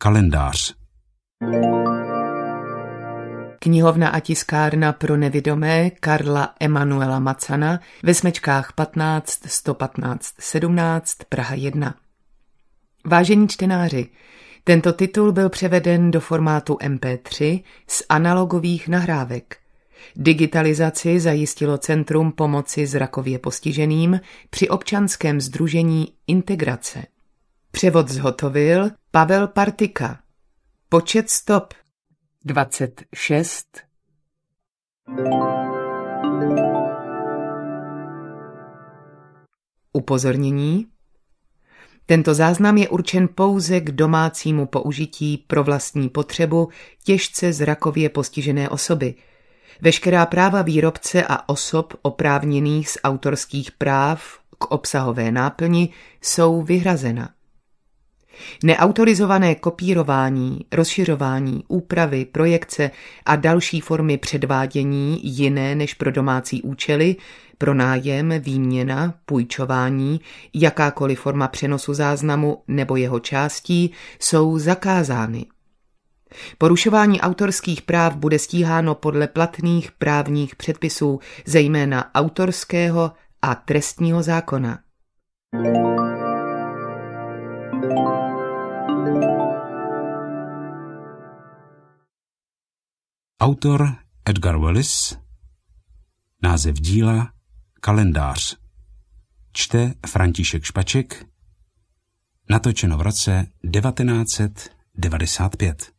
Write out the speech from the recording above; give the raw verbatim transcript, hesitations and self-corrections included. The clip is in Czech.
Kalendář. Knihovna a tiskárna pro nevidomé Karla Emanuela Macana ve smečkách patnáct sto patnáct sedmnáct Praha jedna. Vážení čtenáři, tento titul byl převeden do formátu em pé tři z analogových nahrávek. Digitalizaci zajistilo Centrum pomoci zrakově postiženým při občanském sdružení Integrace. Převod zhotovil Pavel Partika. Počet stop dvacet šest. Upozornění. Tento záznam je určen pouze k domácímu použití pro vlastní potřebu těžce zrakově postižené osoby. Veškerá práva výrobce a osob oprávněných z autorských práv k obsahové náplni jsou vyhrazena. Neautorizované kopírování, rozšiřování, úpravy, projekce a další formy předvádění jiné než pro domácí účely, pronájem, výměna, půjčování, jakákoliv forma přenosu záznamu nebo jeho částí jsou zakázány. Porušování autorských práv bude stíháno podle platných právních předpisů, zejména autorského a trestního zákona. Autor Edgar Wallace. Název díla Kalendář. Čte František Špaček. Natočeno v roce devatenáct set devadesát pět.